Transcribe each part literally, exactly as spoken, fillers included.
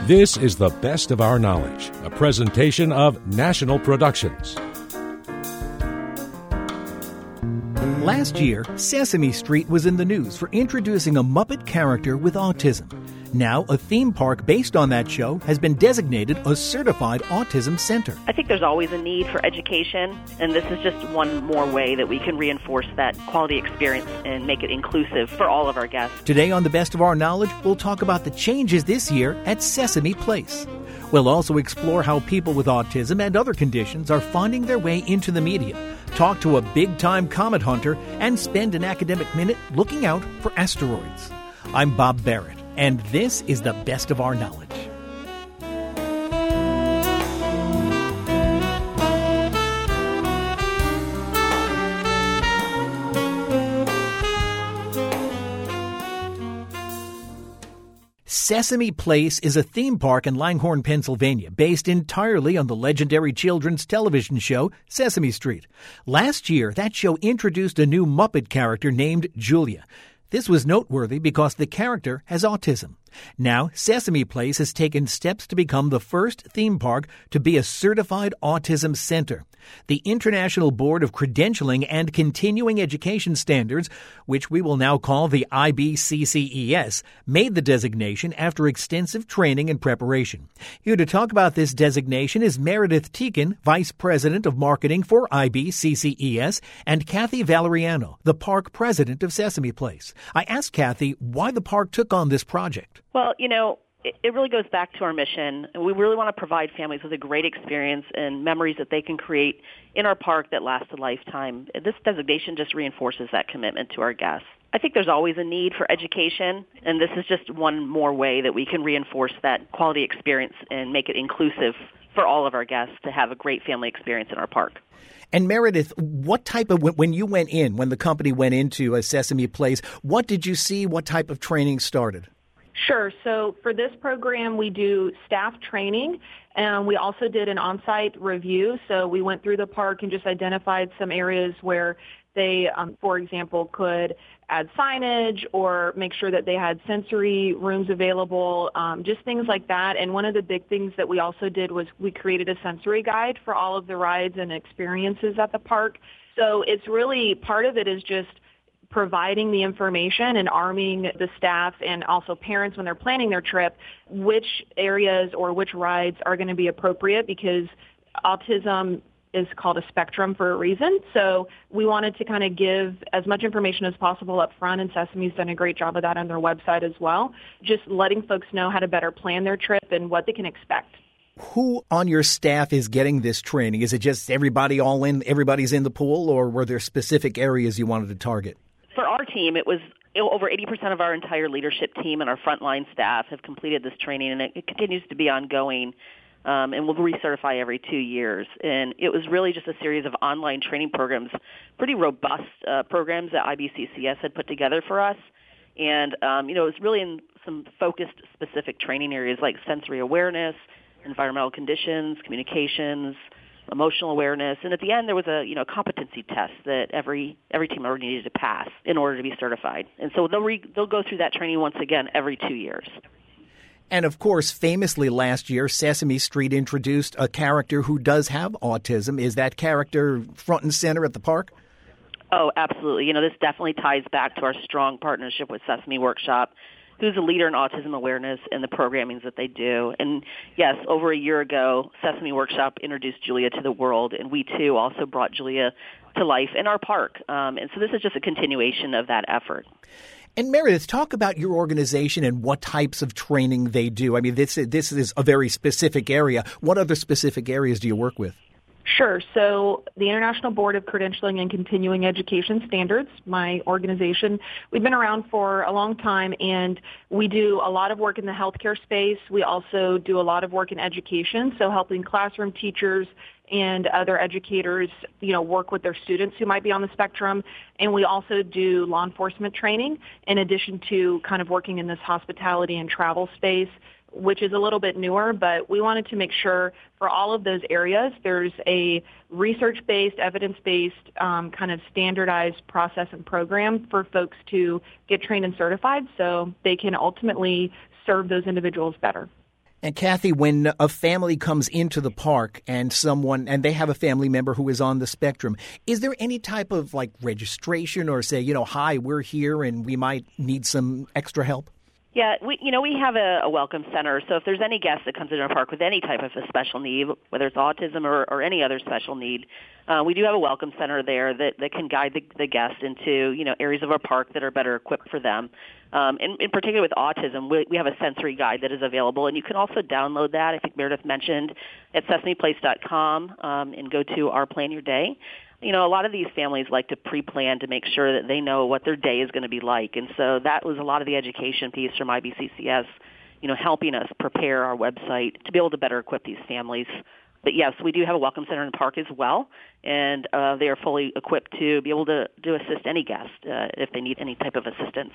This is the Best of Our Knowledge, a presentation of National Productions. Last year, Sesame Street was in the news for introducing a Muppet character with autism. Now, a theme park based on that show has been designated a certified autism center. I think there's always a need for education, and this is just one more way that we can reinforce that quality experience and make it inclusive for all of our guests. Today on The Best of Our Knowledge, we'll talk about the changes this year at Sesame Place. We'll also explore how people with autism and other conditions are finding their way into the media, talk to a big-time comet hunter, and spend an academic minute looking out for asteroids. I'm Bob Barrett, and this is The Best of Our Knowledge. Sesame Place is a theme park in Langhorne, Pennsylvania, based entirely on the legendary children's television show Sesame Street. Last year, that show introduced a new Muppet character named Julia. This was noteworthy because the character has autism. Now, Sesame Place has taken steps to become the first theme park to be a certified autism center. The International Board of Credentialing and Continuing Education Standards, which we will now call the I B C C E S, made the designation after extensive training and preparation. Here to talk about this designation is Meredith Teakin, Vice President of Marketing for I B C C E S, and Kathy Valeriano, the Park President of Sesame Place. I asked Kathy why the park took on this project. Well, you know, it, it really goes back to our mission. We really want to provide families with a great experience and memories that they can create in our park that last a lifetime. This designation just reinforces that commitment to our guests. I think there's always a need for education, and this is just one more way that we can reinforce that quality experience and make it inclusive for all of our guests to have a great family experience in our park. And Meredith, what type of, when you went in, when the company went into a Sesame Place, what did you see? What type of training started? Sure. So for this program, we do staff training, and we also did an on-site review. So we went through the park and just identified some areas where they, um, for example, could add signage or make sure that they had sensory rooms available, um, just things like that. And one of the big things that we also did was we created a sensory guide for all of the rides and experiences at the park. So it's really, part of it is just providing the information and arming the staff and also parents when they're planning their trip, which areas or which rides are going to be appropriate, because autism is called a spectrum for a reason. So we wanted to kind of give as much information as possible up front, and Sesame's done a great job of that on their website as well, just letting folks know how to better plan their trip and what they can expect. Who on your staff is getting this training? Is it just everybody all in, everybody's in the pool, or were there specific areas you wanted to target? For our team, it was over eighty percent of our entire leadership team and our frontline staff have completed this training, and it, it continues to be ongoing, um, and we'll recertify every two years. And it was really just a series of online training programs, pretty robust uh, programs that I B C C S had put together for us. And, um, you know, it was really in some focused specific training areas like sensory awareness, environmental conditions, communications, emotional awareness, and at the end there was a you know competency test that every every team member needed to pass in order to be certified. And so they'll re, they'll go through that training once again every two years. And of course, famously last year, Sesame Street introduced a character who does have autism. Is that character front and center at the park? Oh, absolutely. You know, this definitely ties back to our strong partnership with Sesame Workshop, who's a leader in autism awareness and the programmings that they do. And yes, over a year ago, Sesame Workshop introduced Julia to the world, and we too also brought Julia to life in our park. Um, and so this is just a continuation of that effort. And Meredith, talk about your organization and what types of training they do. I mean, this this is a very specific area. What other specific areas do you work with? Sure. So the International Board of Credentialing and Continuing Education Standards, my organization, we've been around for a long time, and we do a lot of work in the healthcare space. We also do a lot of work in education, so helping classroom teachers and other educators, you know, work with their students who might be on the spectrum. And we also do law enforcement training in addition to kind of working in this hospitality and travel space, which is a little bit newer, but we wanted to make sure for all of those areas there's a research-based, evidence-based, um, kind of standardized process and program for folks to get trained and certified so they can ultimately serve those individuals better. And Kathy, when a family comes into the park and someone and they have a family member who is on the spectrum, is there any type of like registration or say, you know, hi, we're here and we might need some extra help? Yeah, we you know we have a, a welcome center. So if there's any guest that comes into our park with any type of a special need, whether it's autism or, or any other special need, uh, we do have a welcome center there that, that can guide the, the guest into you know areas of our park that are better equipped for them. Um, in, in particular with autism, we, we have a sensory guide that is available, and you can also download that. I think Meredith mentioned at sesame place dot com um, and go to Our Plan Your Day. You know, a lot of these families like to pre-plan to make sure that they know what their day is going to be like. And so that was a lot of the education piece from I B C C S, you know, helping us prepare our website to be able to better equip these families. But, yes, we do have a welcome center in the park as well, and uh, they are fully equipped to be able to, to assist any guest uh, if they need any type of assistance.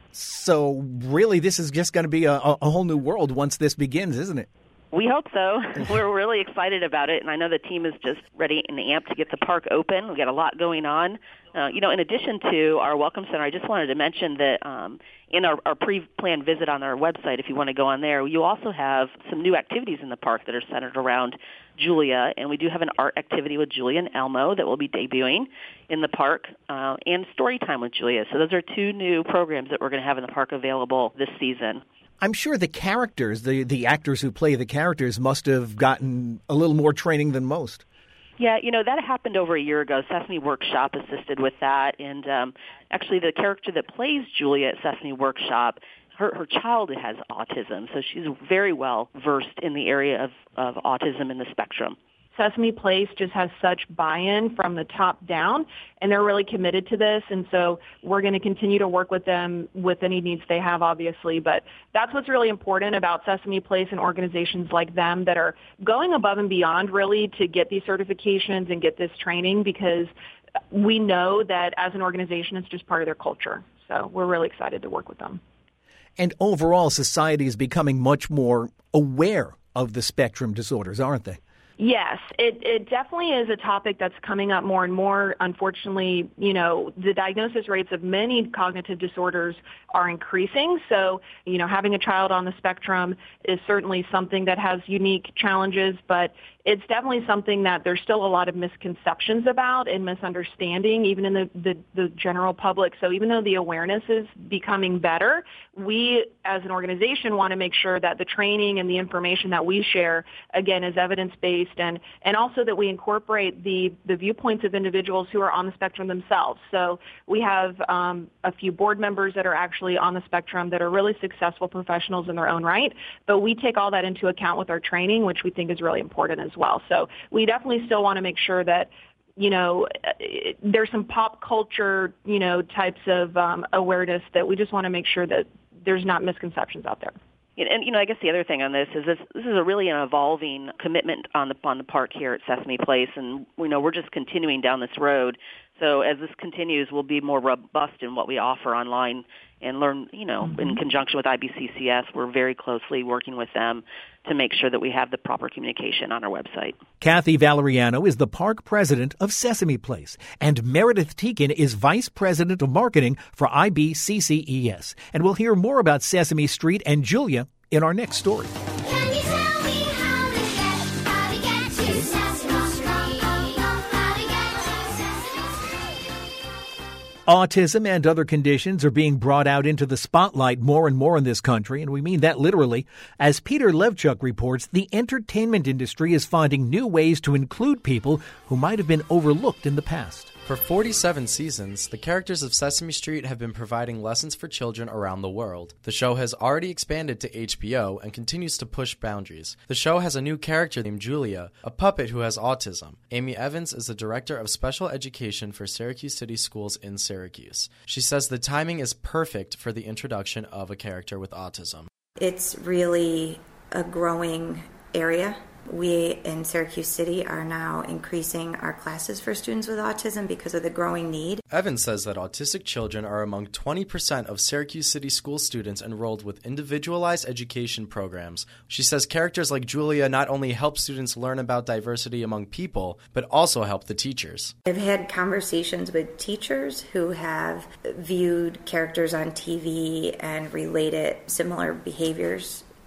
So, really, this is just going to be a, a whole new world once this begins, isn't it? We hope so. We're really excited about it, and I know the team is just ready and amped to get the park open. We've got a lot going on. Uh, you know, in addition to our Welcome Center, I just wanted to mention that um, in our, our pre-planned visit on our website, if you want to go on there, you also have some new activities in the park that are centered around Julia, and we do have an art activity with Julia and Elmo that will be debuting in the park, uh, and story time with Julia. So those are two new programs that we're going to have in the park available this season. I'm sure the characters, the, the actors who play the characters must have gotten a little more training than most. Yeah, you know, that happened over a year ago. Sesame Workshop assisted with that. And um, actually the character that plays Julia at Sesame Workshop, her, her child has autism. So she's very well versed in the area of, of autism and the spectrum. Sesame Place just has such buy-in from the top down, and they're really committed to this. And so we're going to continue to work with them with any needs they have, obviously. But that's what's really important about Sesame Place and organizations like them that are going above and beyond, really, to get these certifications and get this training, because we know that as an organization, it's just part of their culture. So we're really excited to work with them. And overall, society is becoming much more aware of the spectrum disorders, aren't they? Yes, it, it definitely is a topic that's coming up more and more. Unfortunately, you know, the diagnosis rates of many cognitive disorders are increasing. So, you know, having a child on the spectrum is certainly something that has unique challenges, but it's definitely something that there's still a lot of misconceptions about and misunderstanding, even in the, the, the general public. So even though the awareness is becoming better, we as an organization want to make sure that the training and the information that we share, again, is evidence-based, and, and also that we incorporate the, the viewpoints of individuals who are on the spectrum themselves. So we have um, a few board members that are actually on the spectrum that are really successful professionals in their own right, but we take all that into account with our training, which we think is really important as well. So we definitely still want to make sure that, you know, there's some pop culture, you know, types of um, awareness that we just want to make sure that there's not misconceptions out there. And, you know, I guess the other thing on this is this, this is a really an evolving commitment on the on the park here at Sesame Place, and, you know, we're just continuing down this road. So as this continues, we'll be more robust in what we offer online and learn, you know, mm-hmm. in conjunction with I B C C S, we're very closely working with them to make sure that we have the proper communication on our website. Kathy Valeriano is the park president of Sesame Place, and Meredith Teakin is vice president of marketing for I B C C E S. And we'll hear more about Sesame Street and Julia in our next story. Can you tell me how to get, how to get to Sesame Street? How to get to Sesame Street? Autism and other conditions are being brought out into the spotlight more and more in this country, and we mean that literally. As Peter Levchuk reports, the entertainment industry is finding new ways to include people who might have been overlooked in the past. For forty-seven seasons, the characters of Sesame Street have been providing lessons for children around the world. The show has already expanded to H B O and continues to push boundaries. The show has a new character named Julia, a puppet who has autism. Amy Evans is the director of special education for Syracuse City Schools in Syracuse. She says the timing is perfect for the introduction of a character with autism. It's really a growing area. We in Syracuse City are now increasing our classes for students with autism because of the growing need. Evans says that autistic children are among twenty percent of Syracuse City school students enrolled with individualized education programs. She says characters like Julia not only help students learn about diversity among people, but also help the teachers. I've had conversations with teachers who have viewed characters on T V and related similar behaviors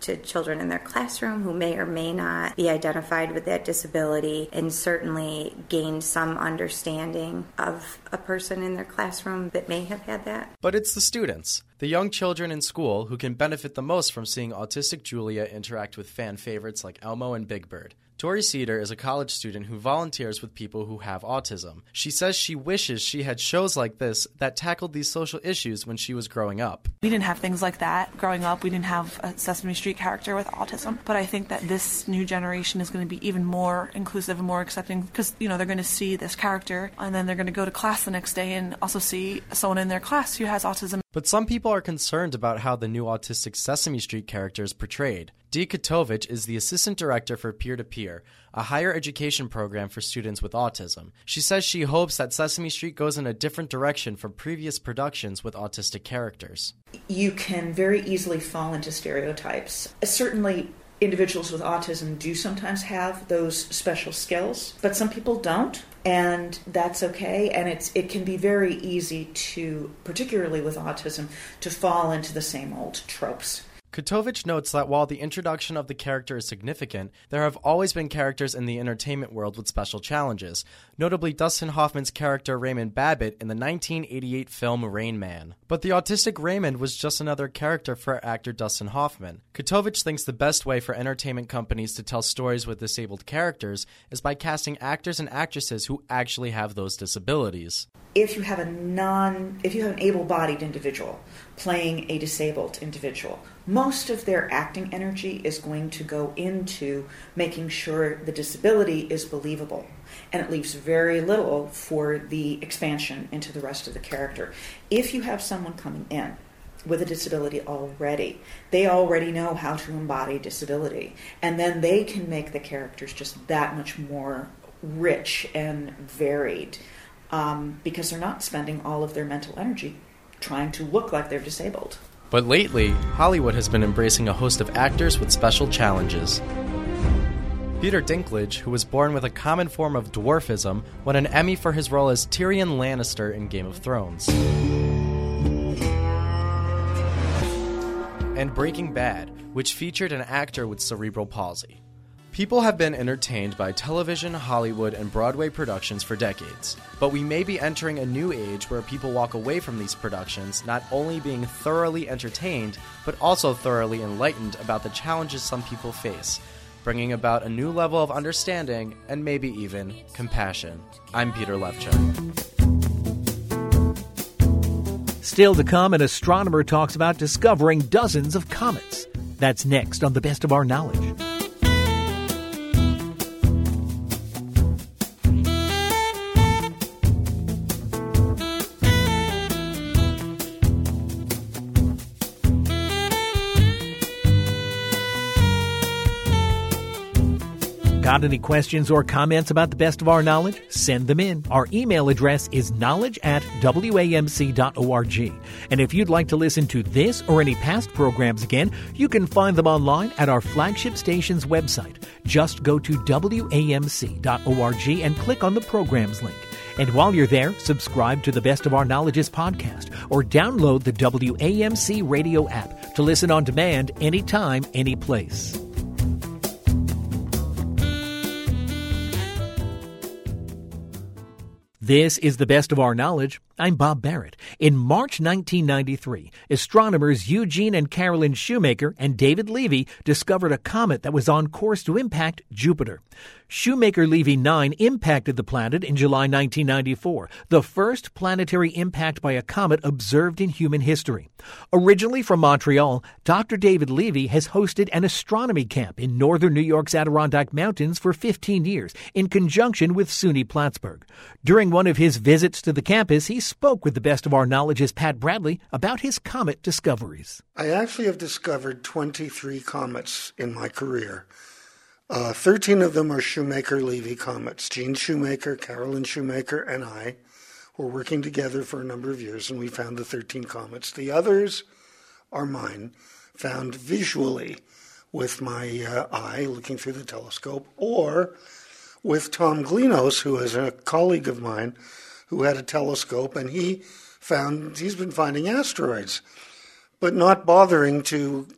to children in their classroom who may or may not be identified with that disability, and certainly gained some understanding of a person in their classroom that may have had that. But it's the students, the young children in school, who can benefit the most from seeing autistic Julia interact with fan favorites like Elmo and Big Bird. Tori Cedar is a college student who volunteers with people who have autism. She says she wishes she had shows like this that tackled these social issues when she was growing up. We didn't have things like that growing up. We didn't have a Sesame Street character with autism. But I think that this new generation is going to be even more inclusive and more accepting because, you know, they're going to see this character and then they're going to go to class the next day and also see someone in their class who has autism. But some people are concerned about how the new autistic Sesame Street character is portrayed. Dee Katovich is the assistant director for Peer-to-Peer, a higher education program for students with autism. She says she hopes that Sesame Street goes in a different direction from previous productions with autistic characters. You can very easily fall into stereotypes. Certainly, individuals with autism do sometimes have those special skills, but some people don't. And that's okay, and it's it can be very easy to, particularly with autism, to fall into the same old tropes. Katovich notes that while the introduction of the character is significant, there have always been characters in the entertainment world with special challenges, notably Dustin Hoffman's character Raymond Babbitt in the nineteen eighty-eight film Rain Man. But the autistic Raymond was just another character for actor Dustin Hoffman. Katovich thinks the best way for entertainment companies to tell stories with disabled characters is by casting actors and actresses who actually have those disabilities. If you have a non, if you have an able-bodied individual playing a disabled individual, most of their acting energy is going to go into making sure the disability is believable, and it leaves very little for the expansion into the rest of the character. If you have someone coming in with a disability already, they already know how to embody disability, and then they can make the characters just that much more rich and varied. Um, because they're not spending all of their mental energy trying to look like they're disabled. But lately, Hollywood has been embracing a host of actors with special challenges. Peter Dinklage, who was born with a common form of dwarfism, won an Emmy for his role as Tyrion Lannister in Game of Thrones. And Breaking Bad, which featured an actor with cerebral palsy. People have been entertained by television, Hollywood, and Broadway productions for decades, but we may be entering a new age where people walk away from these productions not only being thoroughly entertained, but also thoroughly enlightened about the challenges some people face, bringing about a new level of understanding and maybe even compassion. I'm Peter Lefchuk. Still to come, an astronomer talks about discovering dozens of comets. That's next on The Best of Our Knowledge. Got any questions or comments about The Best of Our Knowledge? Send them in. Our email address is knowledge at w a m c dot org. And if you'd like to listen to this or any past programs again, you can find them online at our flagship station's website. Just go to w a m c dot org and click on the programs link. And while you're there, subscribe to the Best of Our Knowledge's podcast or download the W A M C radio app to listen on demand anytime, any place. This is The Best of Our Knowledge. I'm Bob Barrett. In March nineteen ninety-three, astronomers Eugene and Carolyn Shoemaker and David Levy discovered a comet that was on course to impact Jupiter. Shoemaker-Levy nine impacted the planet in July nineteen ninety-four, the first planetary impact by a comet observed in human history. Originally from Montreal, Doctor David Levy has hosted an astronomy camp in northern New York's Adirondack Mountains for fifteen years, in conjunction with SUNY Plattsburgh. During one of his visits to the campus, he spoke with The Best of Our Knowledge's Pat Bradley about his comet discoveries. I actually have discovered twenty-three comets in my career. Uh, thirteen of them are Shoemaker-Levy comets. Gene Shoemaker, Carolyn Shoemaker, and I were working together for a number of years, and we found the thirteen comets. The others are mine, found visually with my uh, eye looking through the telescope, or with Tom Glinos, who is a colleague of mine, who had a telescope, and he found, he's been finding asteroids, but not bothering to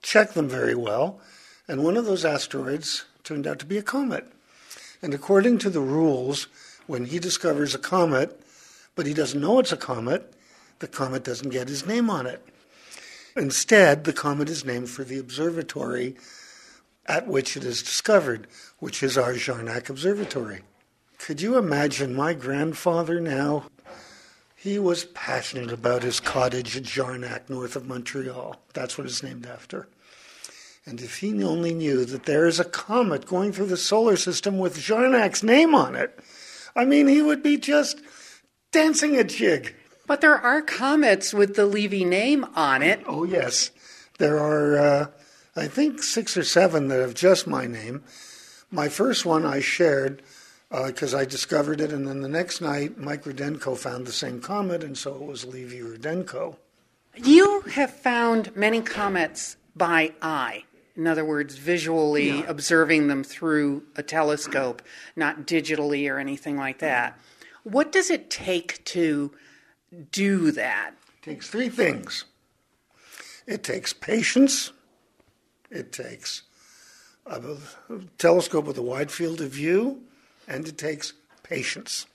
check them very well, and one of those asteroids turned out to be a comet. And according to the rules, when he discovers a comet, but he doesn't know it's a comet, the comet doesn't get his name on it. Instead, the comet is named for the observatory at which it is discovered, which is our Jarnac Observatory. Could you imagine my grandfather now? He was passionate about his cottage at Jarnac, north of Montreal. That's what it's named after. And if he only knew that there is a comet going through the solar system with Jarnac's name on it, I mean, he would be just dancing a jig. But there are comets with the Levy name on it. Oh, yes. There are, uh, I think, six or seven that have just my name. My first one I shared because uh, I discovered it, and then the next night, Mike Rudenko found the same comet, and so it was Levy Rudenko. You have found many comets by eye. In other words, visually Yeah. observing them through a telescope, not digitally or anything like that. What does it take to do that? It takes three things. It takes patience. It takes a telescope with a wide field of view, and it takes patience.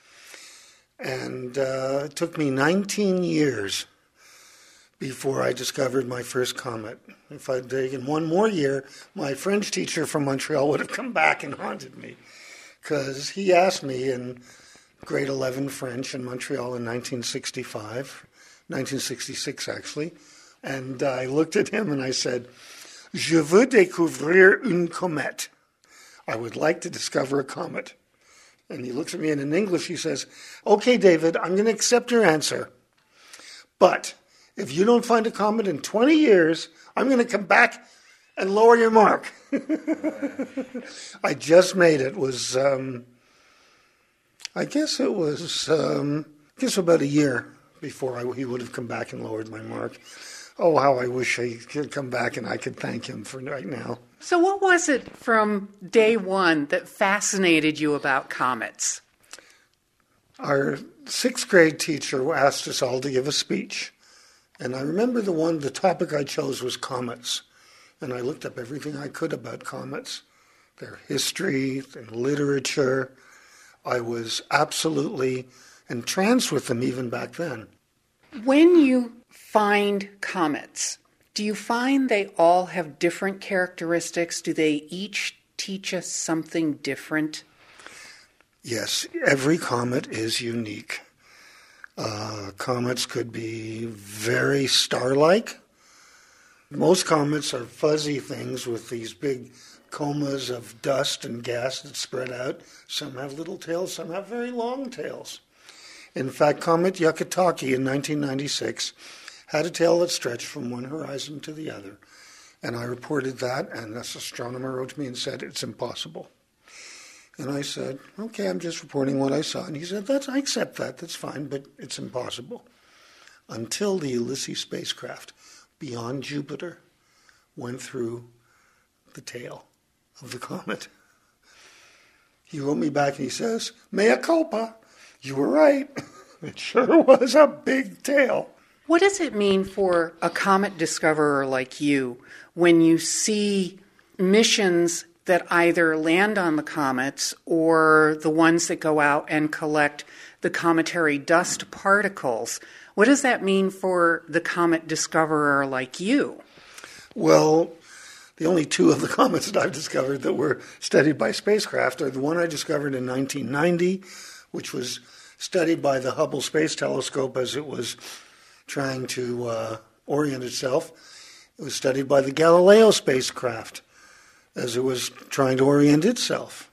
And uh, it took me nineteen years before I discovered my first comet. If I'd taken one more year, my French teacher from Montreal would have come back and haunted me, because he asked me in grade eleven French in Montreal in nineteen sixty-five, nineteen sixty-six actually, and I looked at him and I said, "Je veux découvrir une comète." I would like to discover a comet. And he looks at me and in English he says, "Okay, David, I'm going to accept your answer. But if you don't find a comet in twenty years, I'm going to come back and lower your mark." I just made it. It was, um, I guess it was, um, I guess about a year before I, he would have come back and lowered my mark. Oh, how I wish he could come back and I could thank him for right now. So what was it from day one that fascinated you about comets? Our sixth grade teacher asked us all to give a speech. And I remember the one, the topic I chose was comets. And I looked up everything I could about comets, their history and literature. I was absolutely entranced with them even back then. When you find comets, do you find they all have different characteristics? Do they each teach us something different? Yes, every comet is unique. Uh, comets could be very star-like. Most comets are fuzzy things with these big comas of dust and gas that spread out. Some have little tails, some have very long tails. In fact, Comet Yakutaki in nineteen ninety-six had a tail that stretched from one horizon to the other. And I reported that, and this astronomer wrote to me and said, "It's impossible." And I said, "Okay, I'm just reporting what I saw." And he said, "That's I accept that, that's fine, but it's impossible." Until the Ulysses spacecraft, beyond Jupiter, went through the tail of the comet. He wrote me back and he says, "Mea culpa, you were right." It sure was a big tail. What does it mean for a comet discoverer like you when you see missions that either land on the comets or the ones that go out and collect the cometary dust particles? What does that mean for the comet discoverer like you? Well, the only two of the comets that I've discovered that were studied by spacecraft are the one I discovered in nineteen ninety, which was studied by the Hubble Space Telescope as it was trying to uh, orient itself. It was studied by the Galileo spacecraft as it was trying to orient itself.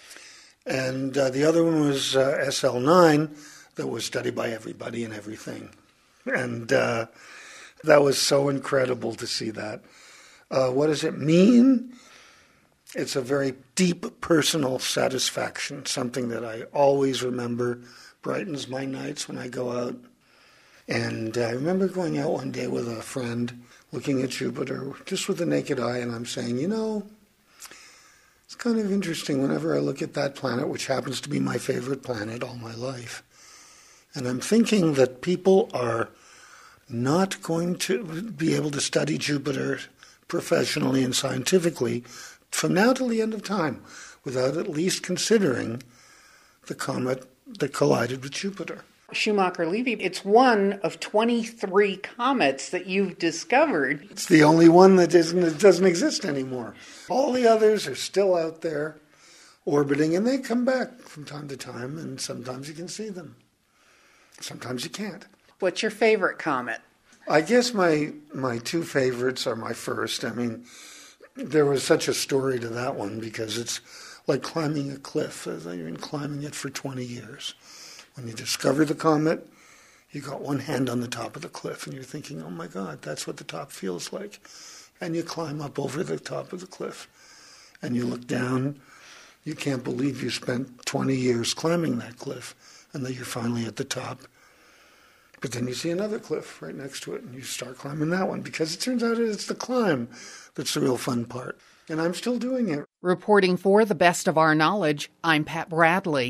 And uh, the other one was uh, S L nine that was studied by everybody and everything. And uh, that was so incredible to see that. Uh, what does it mean? It's a very deep personal satisfaction, something that I always remember, brightens my nights when I go out. And I remember going out one day with a friend, looking at Jupiter, just with the naked eye, and I'm saying, you know, it's kind of interesting whenever I look at that planet, which happens to be my favorite planet all my life. And I'm thinking that people are not going to be able to study Jupiter professionally and scientifically from now till the end of time without at least considering the comet that collided with Jupiter. Schumacher-Levy, it's one of twenty-three comets that you've discovered. It's the only one that isn't, that doesn't exist anymore. All the others are still out there orbiting, and they come back from time to time, and sometimes you can see them. Sometimes you can't. What's your favorite comet? I guess my my two favorites are my first. I mean, there was such a story to that one because it's like climbing a cliff. I've been climbing it for twenty years. When you discover the comet, you got one hand on the top of the cliff, and you're thinking, oh my God, that's what the top feels like. And you climb up over the top of the cliff, and you look down. You can't believe you spent twenty years climbing that cliff, and that you're finally at the top. But then you see another cliff right next to it, and you start climbing that one, because it turns out it's the climb that's the real fun part. And I'm still doing it. Reporting for the best of our knowledge, I'm Pat Bradley.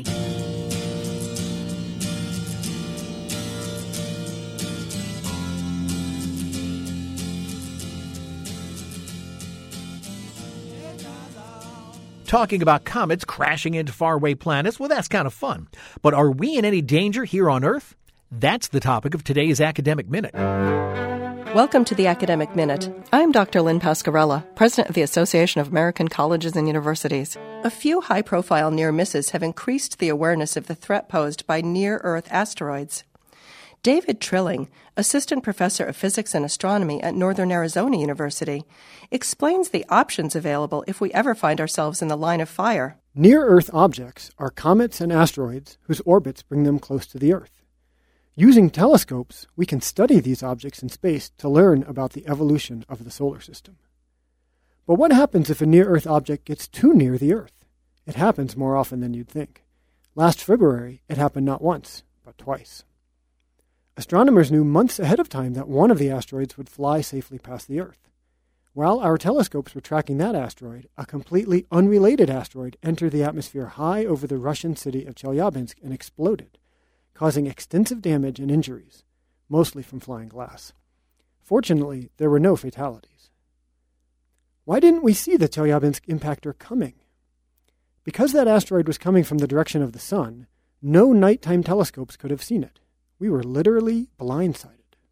Talking about comets crashing into faraway planets, well, that's kind of fun. But are we in any danger here on Earth? That's the topic of today's Academic Minute. Welcome to the Academic Minute. I'm Doctor Lynn Pascarella, President of the Association of American Colleges and Universities. A few high-profile near misses have increased the awareness of the threat posed by near-Earth asteroids. David Trilling, Assistant Professor of Physics and Astronomy at Northern Arizona University, explains the options available if we ever find ourselves in the line of fire. Near-Earth objects are comets and asteroids whose orbits bring them close to the Earth. Using telescopes, we can study these objects in space to learn about the evolution of the solar system. But what happens if a near-Earth object gets too near the Earth? It happens more often than you'd think. Last February, it happened not once, but twice. Astronomers knew months ahead of time that one of the asteroids would fly safely past the Earth. While our telescopes were tracking that asteroid, a completely unrelated asteroid entered the atmosphere high over the Russian city of Chelyabinsk and exploded, causing extensive damage and injuries, mostly from flying glass. Fortunately, there were no fatalities. Why didn't we see the Chelyabinsk impactor coming? Because that asteroid was coming from the direction of the sun, no nighttime telescopes could have seen it. We were literally blindsided.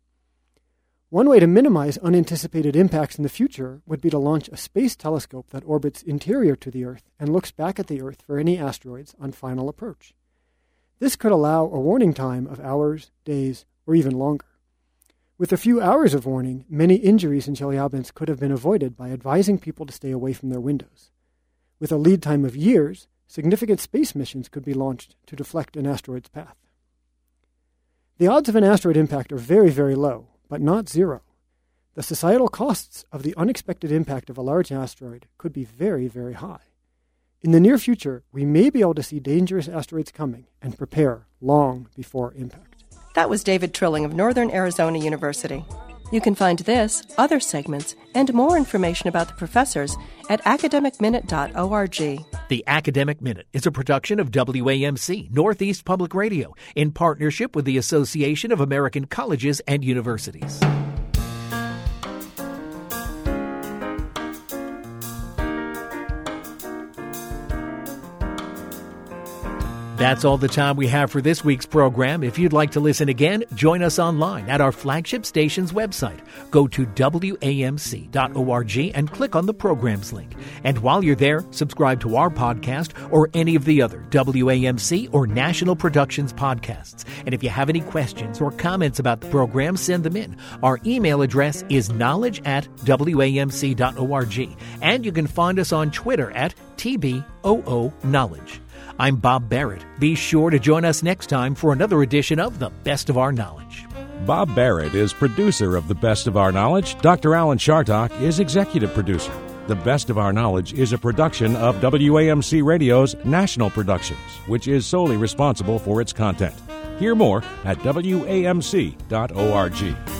One way to minimize unanticipated impacts in the future would be to launch a space telescope that orbits interior to the Earth and looks back at the Earth for any asteroids on final approach. This could allow a warning time of hours, days, or even longer. With a few hours of warning, many injuries in Chelyabinsk could have been avoided by advising people to stay away from their windows. With a lead time of years, significant space missions could be launched to deflect an asteroid's path. The odds of an asteroid impact are very, very low, but not zero. The societal costs of the unexpected impact of a large asteroid could be very, very high. In the near future, we may be able to see dangerous asteroids coming and prepare long before impact. That was David Trilling of Northern Arizona University. You can find this, other segments, and more information about the professors at academic minute dot org. The Academic Minute is a production of W A M C, Northeast Public Radio, in partnership with the Association of American Colleges and Universities. That's all the time we have for this week's program. If you'd like to listen again, join us online at our flagship station's website. Go to W A M C dot org and click on the programs link. And while you're there, subscribe to our podcast or any of the other W A M C or National Productions podcasts. And if you have any questions or comments about the program, send them in. Our email address is knowledge at W A M C dot org. And you can find us on Twitter at T B O O Knowledge. I'm Bob Barrett. Be sure to join us next time for another edition of The Best of Our Knowledge. Bob Barrett is producer of The Best of Our Knowledge. Doctor Alan Chartock is executive producer. The Best of Our Knowledge is a production of W A M C Radio's National Productions, which is solely responsible for its content. Hear more at W A M C dot org.